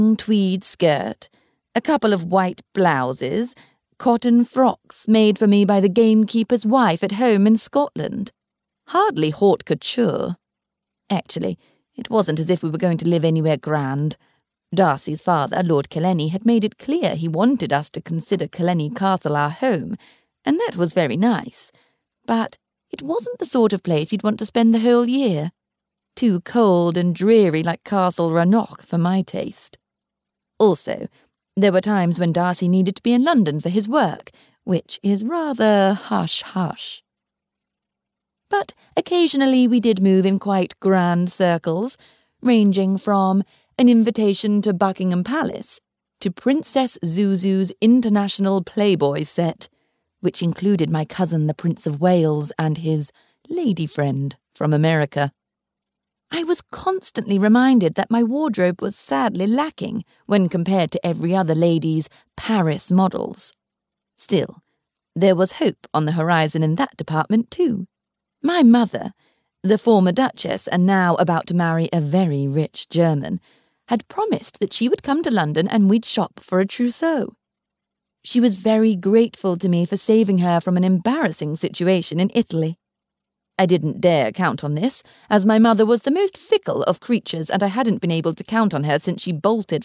tweed skirt, a couple of white blouses, cotton frocks made for me by the gamekeeper's wife at home in Scotland. Hardly haute couture. Actually, it wasn't as if we were going to live anywhere grand. Darcy's father, Lord Killenny, had made it clear he wanted us to consider Killenny Castle our home, and that was very nice. But it wasn't the sort of place you'd want to spend the whole year. Too cold and dreary like Castle Rannoch for my taste. Also, there were times when Darcy needed to be in London for his work, which is rather hush-hush. But occasionally we did move in quite grand circles, ranging from an invitation to Buckingham Palace to Princess Zuzu's international Playboy set, which included my cousin the Prince of Wales and his lady friend from America. I was constantly reminded that my wardrobe was sadly lacking when compared to every other lady's Paris models. Still, there was hope on the horizon in that department too. My mother, the former Duchess and now about to marry a very rich German, had promised that she would come to London and we'd shop for a trousseau. She was very grateful to me for saving her from an embarrassing situation in Italy. I didn't dare count on this, as my mother was the most fickle of creatures and I hadn't been able to count on her since she bolted